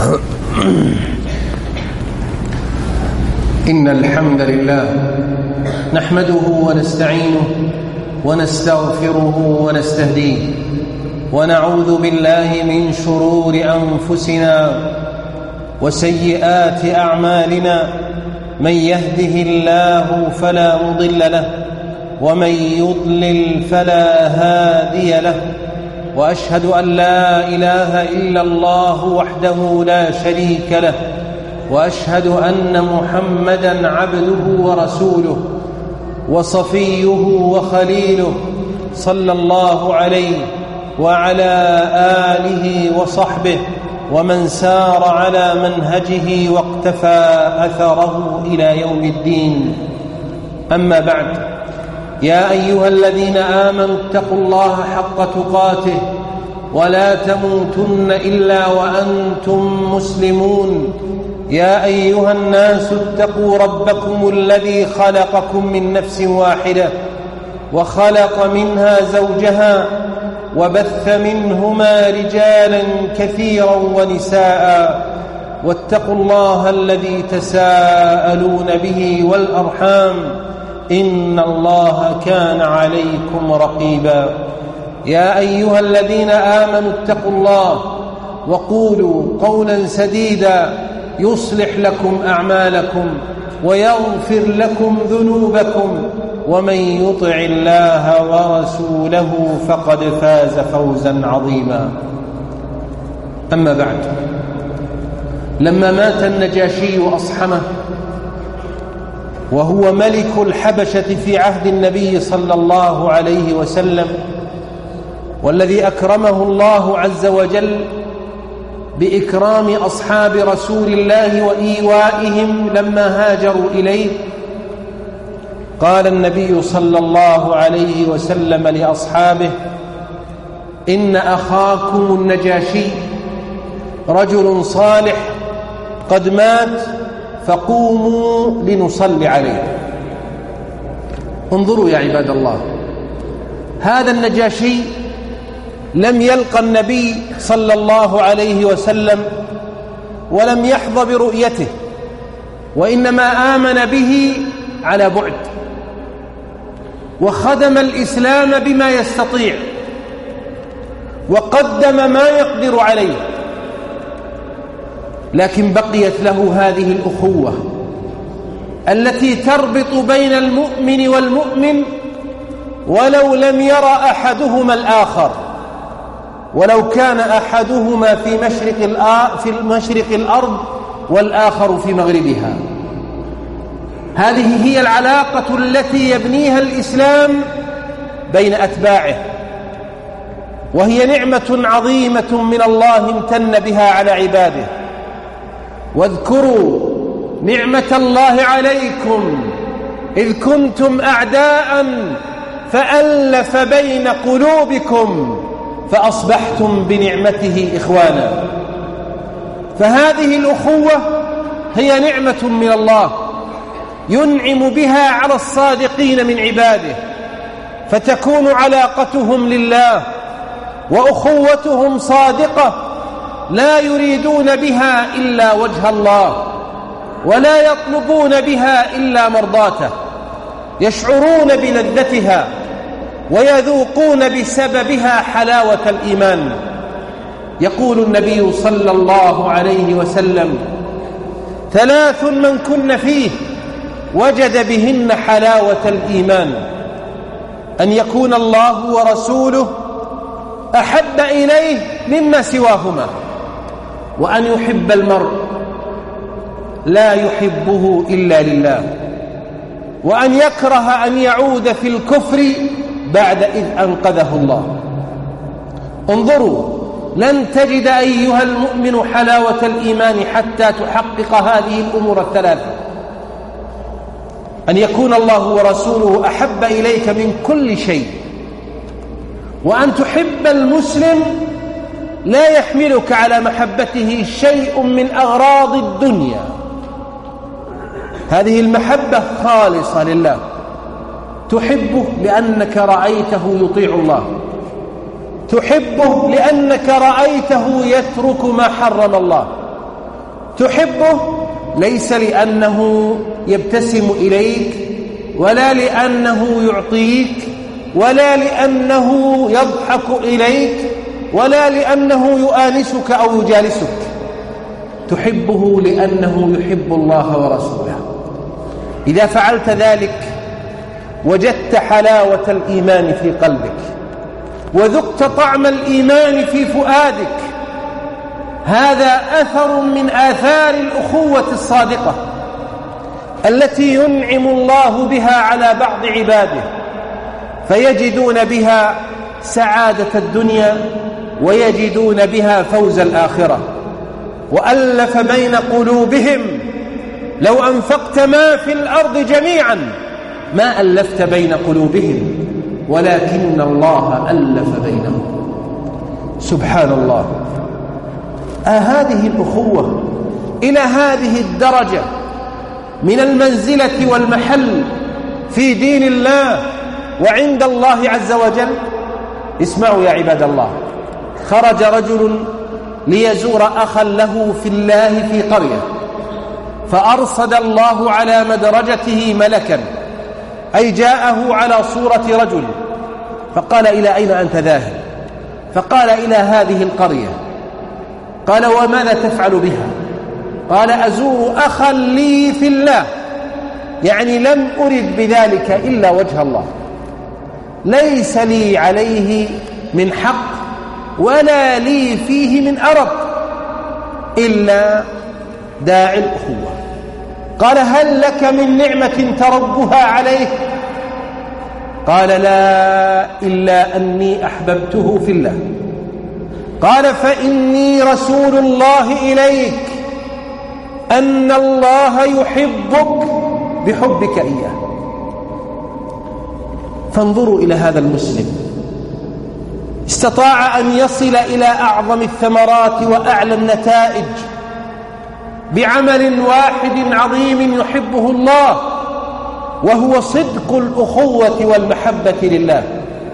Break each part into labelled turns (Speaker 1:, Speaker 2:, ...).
Speaker 1: إن الحمد لله نحمده ونستعينه ونستغفره ونستهديه، ونعوذ بالله من شرور أنفسنا وسيئات أعمالنا. من يهده الله فلا مضل له، ومن يضلل فلا هادي له، وأشهد أن لا إله إلا الله وحده لا شريك له، وأشهد أن محمدًا عبده ورسوله وصفيه وخليله، صلى الله عليه وعلى آله وصحبه ومن سار على منهجه واقتفى أثره إلى يوم الدين. أما بعد، يا أيها الذين آمنوا اتقوا الله حق تقاته ولا تموتن إلا وأنتم مسلمون. يا أيها الناس اتقوا ربكم الذي خلقكم من نفس واحدة وخلق منها زوجها وبث منهما رجالا كثيرا ونساء، واتقوا الله الذي تساءلون به والأرحام، إن الله كان عليكم رقيبا. يا أيها الذين آمنوا اتقوا الله وقولوا قولا سديدا يصلح لكم أعمالكم ويغفر لكم ذنوبكم، ومن يطع الله ورسوله فقد فاز فوزا عظيما. أما بعد، لما مات النجاشي أصحمه وهو ملك الحبشة في عهد النبي صلى الله عليه وسلم، والذي أكرمه الله عز وجل بإكرام أصحاب رسول الله وإيوائهم لما هاجروا إليه، قال النبي صلى الله عليه وسلم لأصحابه: إن أخاكم النجاشي رجل صالح قد مات، فقوموا لنصلي عليه. انظروا يا عباد الله، هذا النجاشي لم يلقى النبي صلى الله عليه وسلم ولم يحظى برؤيته، وإنما آمن به على بعد، وخدم الإسلام بما يستطيع، وقدم ما يقدر عليه، لكن بقيت له هذه الأخوة التي تربط بين المؤمن والمؤمن ولو لم يرى أحدهما الآخر، ولو كان أحدهما في مشرق الأرض والآخر في مغربها. هذه هي العلاقة التي يبنيها الإسلام بين أتباعه، وهي نعمة عظيمة من الله امتن بها على عباده. واذكروا نعمة الله عليكم إذ كنتم أعداء فألف بين قلوبكم فأصبحتم بنعمته إخوانا. فهذه الأخوة هي نعمة من الله ينعم بها على الصادقين من عباده، فتكون علاقتهم لله وأخوتهم صادقة، لا يريدون بها إلا وجه الله، ولا يطلبون بها إلا مرضاته، يشعرون بلذتها ويذوقون بسببها حلاوة الإيمان. يقول النبي صلى الله عليه وسلم: 3 من كن فيه وجد بهن حلاوة الإيمان: أن يكون الله ورسوله أحب إليه مما سواهما، وأن يحب المرء لا يحبه إلا لله، وأن يكره أن يعود في الكفر بعد إذ أنقذه الله. انظروا، لن تجد أيها المؤمن حلاوة الإيمان حتى تحقق هذه الأمور 3: أن يكون الله ورسوله أحب إليك من كل شيء، وأن تحب المسلم لا يحملك على محبته شيء من أغراض الدنيا. هذه المحبة خالصة لله، تحبه لأنك رأيته يطيع الله، تحبه لأنك رأيته يترك ما حرم الله، تحبه ليس لأنه يبتسم إليك، ولا لأنه يعطيك، ولا لأنه يضحك إليك، ولا لأنه يؤانسك أو يجالسك. تحبه لأنه يحب الله ورسوله. إذا فعلت ذلك وجدت حلاوة الإيمان في قلبك، وذقت طعم الإيمان في فؤادك. هذا أثر من آثار الأخوة الصادقة التي ينعم الله بها على بعض عباده، فيجدون بها سعادة الدنيا ويجدون بها فوز الآخرة. وألف بين قلوبهم، لو أنفقت ما في الأرض جميعا ما ألفت بين قلوبهم ولكن الله ألف بينهم. سبحان الله. هذه الأخوة إلى هذه الدرجة من المنزلة والمحل في دين الله وعند الله عز وجل. اسمعوا يا عباد الله، خرج رجل ليزور أخا له في الله في قرية، فأرصد الله على مدرجته ملكا، أي جاءه على صورة رجل، فقال: إلى أين أنت ذاهب؟ فقال: إلى هذه القرية. قال: وماذا تفعل بها؟ قال: أزور أخا لي في الله، يعني لم أرد بذلك إلا وجه الله، ليس لي عليه من حق ولا لي فيه من أرض إلا داعي الأخوة. قال: هل لك من نعمة تربها عليه؟ قال: لا، إلا أني أحببته في الله. قال: فإني رسول الله إليك، أن الله يحبك بحبك إياه. فانظروا إلى هذا المسلم، استطاع أن يصل إلى أعظم الثمرات وأعلى النتائج بعمل واحد عظيم يحبه الله، وهو صدق الأخوة والمحبة لله.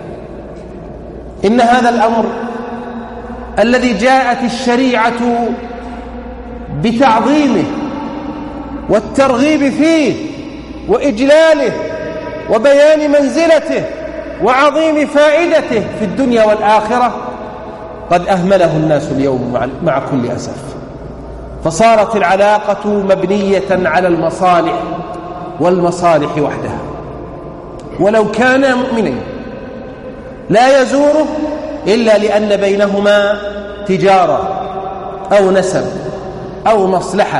Speaker 1: إن هذا الأمر الذي جاءت الشريعة بتعظيمه والترغيب فيه وإجلاله وبيان منزلته وعظيم فائدته في الدنيا والآخرة، قد أهمله الناس اليوم مع كل أسف، فصارت العلاقة مبنية على المصالح والمصالح وحدها. ولو كان مؤمنين لا يزوره إلا لأن بينهما تجارة أو نسب أو مصلحة،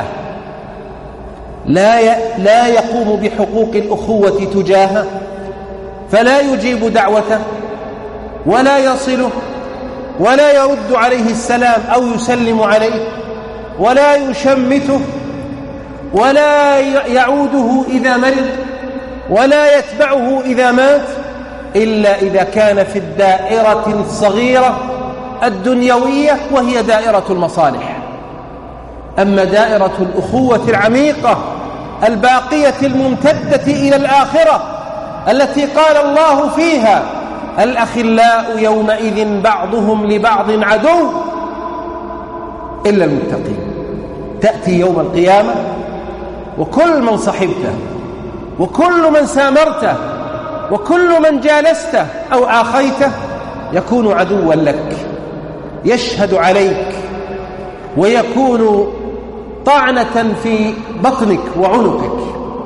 Speaker 1: لا يقوم بحقوق الأخوة تجاهه، فلا يجيب دعوته ولا يصله ولا يرد عليه السلام أو يسلم عليه ولا يشمته ولا يعوده إذا مرض ولا يتبعه إذا مات، إلا إذا كان في الدائرة الصغيرة الدنيوية وهي دائرة المصالح. أما دائرة الأخوة العميقة الباقية الممتدة إلى الآخرة التي قال الله فيها: الأخلاء يومئذ بعضهم لبعض عدو إلا المتقين. تأتي يوم القيامة وكل من صحبته وكل من سامرته وكل من جالسته أو آخيته يكون عدوا لك، يشهد عليك ويكون طعنة في بطنك وعنقك،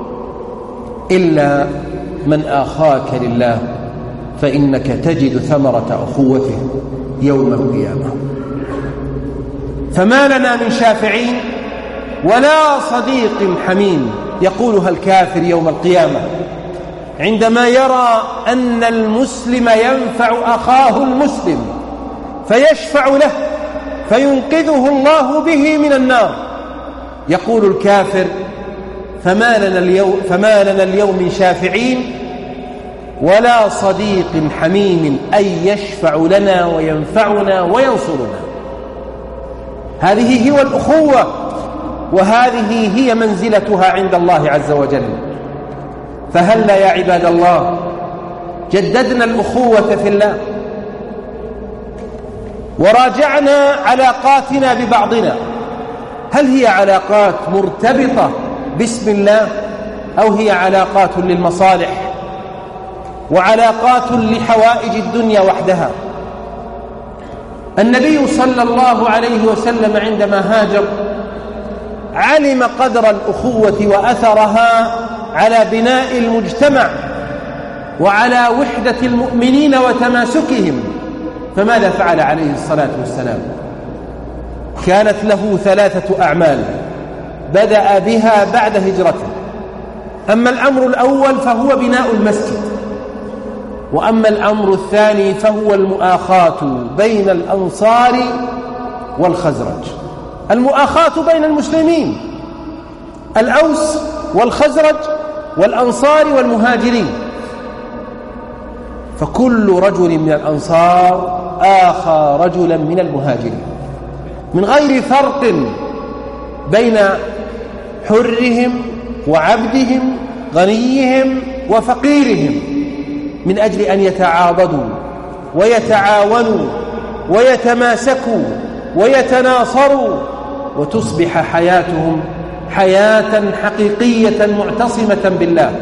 Speaker 1: إلا من آخاك لله فإنك تجد ثمرة أخوته يوم القيامة. فما لنا من شافعين ولا صديق حميم، يقولها الكافر يوم القيامة عندما يرى أن المسلم ينفع أخاه المسلم فيشفع له فينقذه الله به من النار. يقول الكافر: فما لنا اليوم من شافعين ولا صديق حميم، أي يشفع لنا وينفعنا وينصرنا. هذه هي الأخوة، وهذه هي منزلتها عند الله عز وجل. فهلا يا عباد الله جددنا الأخوة في الله، وراجعنا علاقاتنا ببعضنا، هل هي علاقات مرتبطة باسم الله أو هي علاقات للمصالح وعلاقات لحوائج الدنيا وحدها؟ النبي صلى الله عليه وسلم عندما هاجر علم قدر الأخوة وأثرها على بناء المجتمع وعلى وحدة المؤمنين وتماسكهم، فماذا فعل عليه الصلاة والسلام؟ كانت له 3 أعمال بدأ بها بعد هجرته. أما الأمر الأول فهو بناء المسجد، وأما الأمر الثاني فهو المؤاخاة بين الأنصار والخزرج، المؤاخاة بين المسلمين، الأوس والخزرج والأنصار والمهاجرين، فكل رجل من الأنصار آخى رجلا من المهاجرين من غير فرق بين حرهم وعبدهم، غنيهم وفقيرهم، من أجل أن يتعاضدوا ويتعاونوا ويتماسكوا ويتناصروا، وتصبح حياتهم حياة حقيقية معتصمة بالله.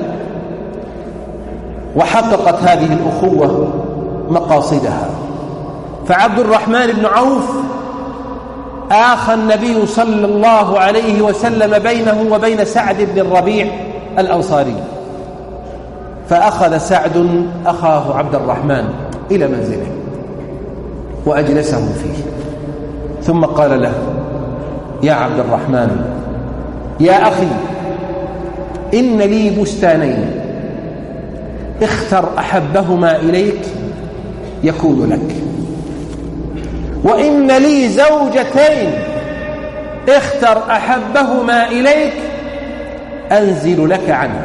Speaker 1: وحققت هذه الأخوة مقاصدها، فعبد الرحمن بن عوف آخى النبي صلى الله عليه وسلم بينه وبين سعد بن الربيع الأنصاري، فأخذ سعد أخاه عبد الرحمن إلى منزله وأجلسه فيه، ثم قال له: يا عبد الرحمن، يا أخي، إن لي بستانين، اختر أحبهما إليك يكون لك، وإن لي زوجتين، اختر أحبهما إليك أنزل لك عنها.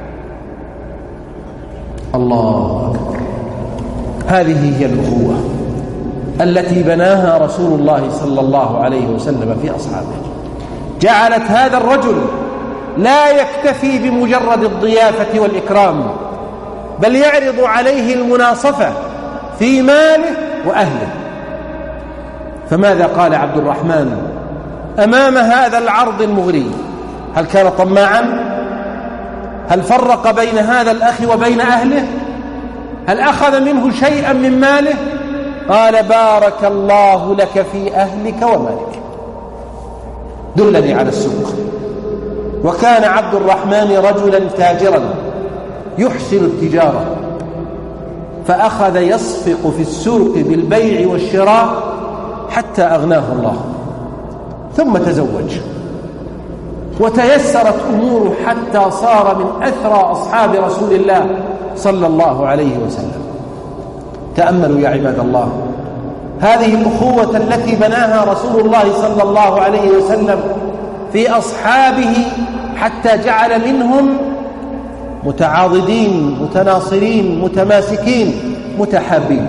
Speaker 1: الله أكبر! هذه هي الأخوة التي بناها رسول الله صلى الله عليه وسلم في أصحابه، جعلت هذا الرجل لا يكتفي بمجرد الضيافة والإكرام، بل يعرض عليه المناصفة في ماله وأهله. فماذا قال عبد الرحمن أمام هذا العرض المغري؟ هل كان طماعا؟ هل فرق بين هذا الأخ وبين أهله؟ هل أخذ منه شيئا من ماله؟ قال: بارك الله لك في أهلك ومالك، دلني على السوق. وكان عبد الرحمن رجلا تاجرا يحسن التجارة، فأخذ يصفق في السوق بالبيع والشراء حتى أغناه الله، ثم تزوج وتيسرت أموره حتى صار من أثرى أصحاب رسول الله صلى الله عليه وسلم. تأملوا يا عباد الله هذه الأخوة التي بناها رسول الله صلى الله عليه وسلم في أصحابه، حتى جعل منهم متعاضدين متناصرين متماسكين متحابين.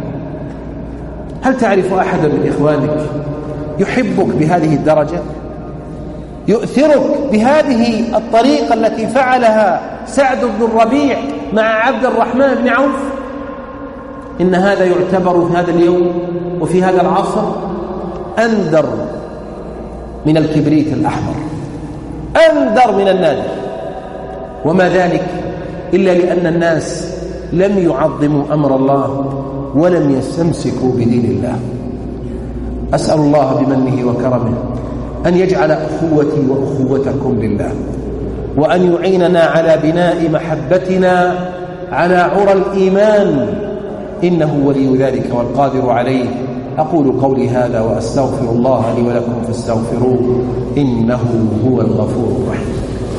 Speaker 1: هل تعرف أحدا من إخوانك يحبك بهذه الدرجة، يؤثرك بهذه الطريقة التي فعلها سعد بن الربيع مع عبد الرحمن بن عوف؟ إن هذا يعتبر في هذا اليوم وفي هذا العصر أندر من الكبريت الأحمر، أندر من النادر، وما ذلك إلا لأن الناس لم يعظموا أمر الله ولم يستمسكوا بدين الله. أسأل الله بمنه وكرمه أن يجعل أخوتي وأخوتكم لله، وأن يعيننا على بناء محبتنا على عرى الإيمان، إنه ولي ذلك والقادر عليه. أقول قولي هذا وأستغفر الله لي ولكم فاستغفروه إنه هو الغفور الرحيم.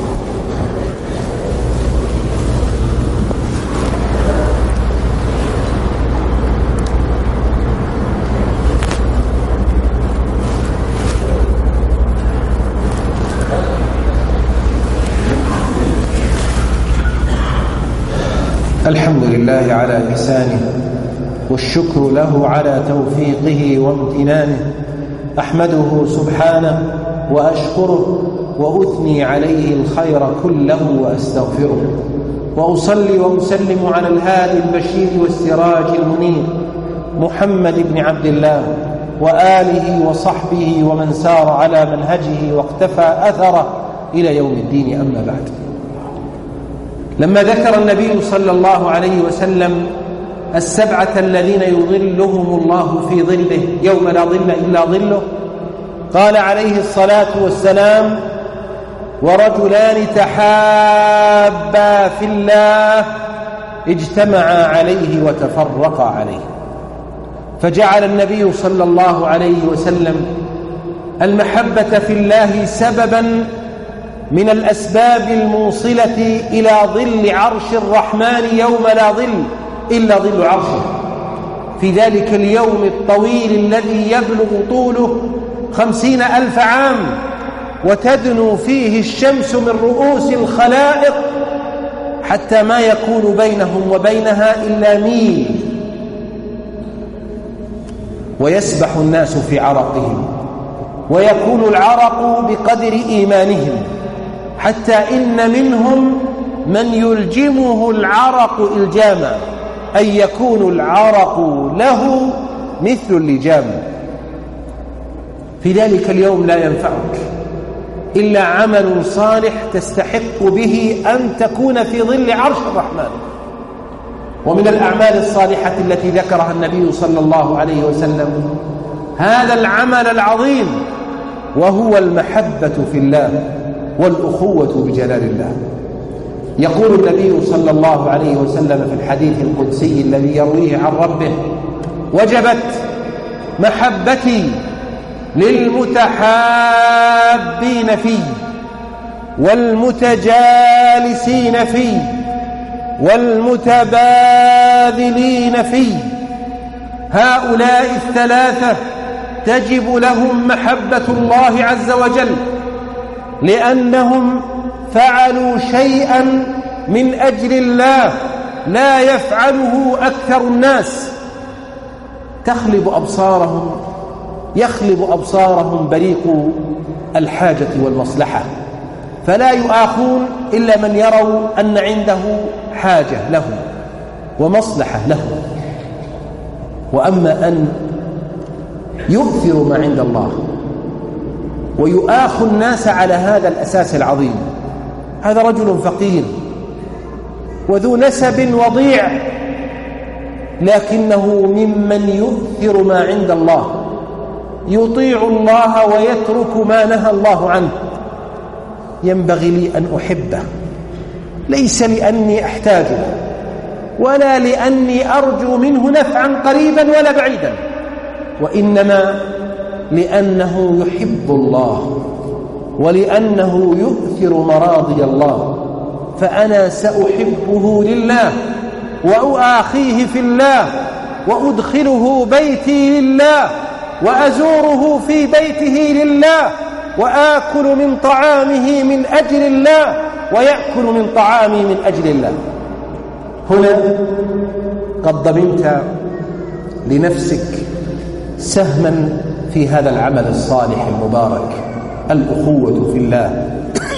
Speaker 1: الحمد لله على إحسانه، والشكر له على توفيقه وامتنانه. أحمده سبحانه وأشكره وأثني عليه الخير كله وأستغفره، وأصلي وأسلم على الهادي البشير والسراج المنير محمد بن عبد الله وآله وصحبه ومن سار على منهجه واقتفى أثره إلى يوم الدين. أما بعد، لما ذكر النبي صلى الله عليه وسلم السبعة الذين يظلهم الله في ظله يوم لا ظل إلا ظله، قال عليه الصلاة والسلام: ورجلان تحابا في الله اجتمعا عليه وتفرقا عليه. فجعل النبي صلى الله عليه وسلم المحبة في الله سببا من الأسباب الموصلة إلى ظل عرش الرحمن يوم لا ظل إلا ظل عرشه، في ذلك اليوم الطويل الذي يبلغ طوله 50,000 عام، وتدنو فيه الشمس من رؤوس الخلائق حتى ما يكون بينهم وبينها إلا ميل، ويسبح الناس في عرقهم، ويكون العرق بقدر إيمانهم، حتى إن منهم من يلجمه العرق إلجاما، أي يكون العرق له مثل اللجام. في ذلك اليوم لا ينفعك إلا عمل صالح تستحق به أن تكون في ظل عرش الرحمن. ومن الأعمال الصالحة التي ذكرها النبي صلى الله عليه وسلم هذا العمل العظيم، وهو المحبة في الله والأخوة بجلال الله. يقول النبي صلى الله عليه وسلم في الحديث القدسي الذي يرويه عن ربه: وجبت محبتي للمتحابين في والمتجالسين في والمتبادلين في. هؤلاء الثلاثة تجب لهم محبة الله عز وجل، لأنهم فعلوا شيئا من أجل الله لا يفعله أكثر الناس. يخلب أبصارهم بريق الحاجة والمصلحة، فلا يؤاخون إلا من يروا أن عنده حاجة له ومصلحة له. وأما أن يؤثر ما عند الله ويؤاخ الناس على هذا الأساس العظيم، هذا رجل فقير وذو نسب وضيع، لكنه ممن يؤثر ما عند الله، يطيع الله ويترك ما نهى الله عنه. ينبغي لي أن أحبه، ليس لأني أحتاجه ولا لأني أرجو منه نفعا قريبا ولا بعيدا، وإنما لأنه يحب الله ولأنه يؤثر مراضي الله. فأنا سأحبه لله وأؤاخيه في الله وأدخله بيتي لله وأزوره في بيته لله وآكل من طعامه من أجل الله ويأكل من طعامي من أجل الله. هنا قد ضمنت لنفسك سهما في هذا العمل الصالح المبارك، الأخوة في الله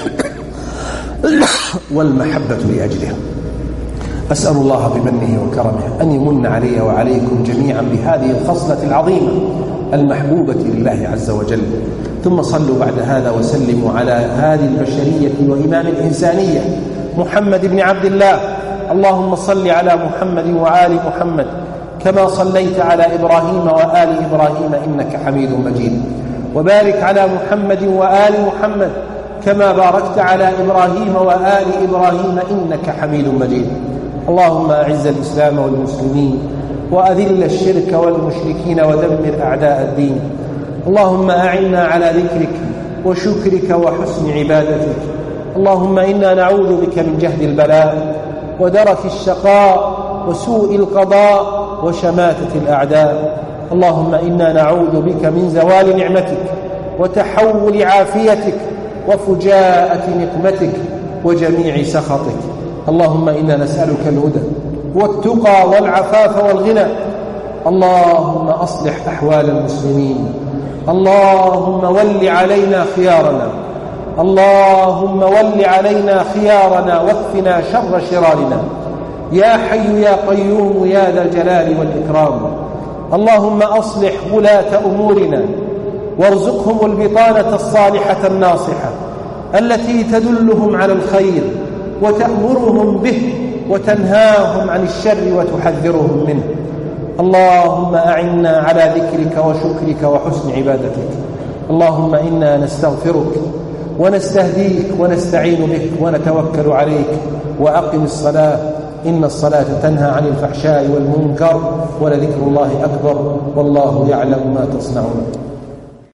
Speaker 1: والمحبة لأجله. أسأل الله بمنه وكرمه أن يمن علي وعليكم جميعا بهذه الخصلة العظيمة المحبوبة لله عز وجل. ثم صلوا بعد هذا وسلموا على هذه البشرية وإمام الإنسانية محمد بن عبد الله. اللهم صل على محمد وآل محمد كما صليت على إبراهيم وآل إبراهيم إنك حميد مجيد، وبارك على محمد وآل محمد كما باركت على إبراهيم وآل إبراهيم إنك حميد مجيد. اللهم أعز الإسلام والمسلمين وأذل الشرك والمشركين ودمر أعداء الدين. اللهم أعنا على ذكرك وشكرك وحسن عبادتك. اللهم إنا نعوذ بك من جهد البلاء ودرك الشقاء وسوء القضاء وشماتة الأعداء. اللهم إنا نعوذ بك من زوال نعمتك وتحول عافيتك وفجاءة نقمتك وجميع سخطك. اللهم إنا نسألك الهدى والتقى والعفاف والغنى. اللهم أصلح أحوال المسلمين. اللهم ول علينا خيارنا. اللهم ول علينا خيارنا واكفنا شر شرارنا. يا حي يا قيوم يا ذا الجلال والإكرام. اللهم أصلح ولاة أمورنا وارزقهم البطانة الصالحة الناصحة التي تدلهم على الخير وتأمرهم به وتنهاهم عن الشر وتحذرهم منه. اللهم أعنا على ذكرك وشكرك وحسن عبادتك. اللهم إنا نستغفرك ونستهديك ونستعين بك ونتوكل عليك. وأقم الصلاة إن الصلاة تنهى عن الفحشاء والمنكر ولذكر الله أكبر والله يعلم ما تصنعون.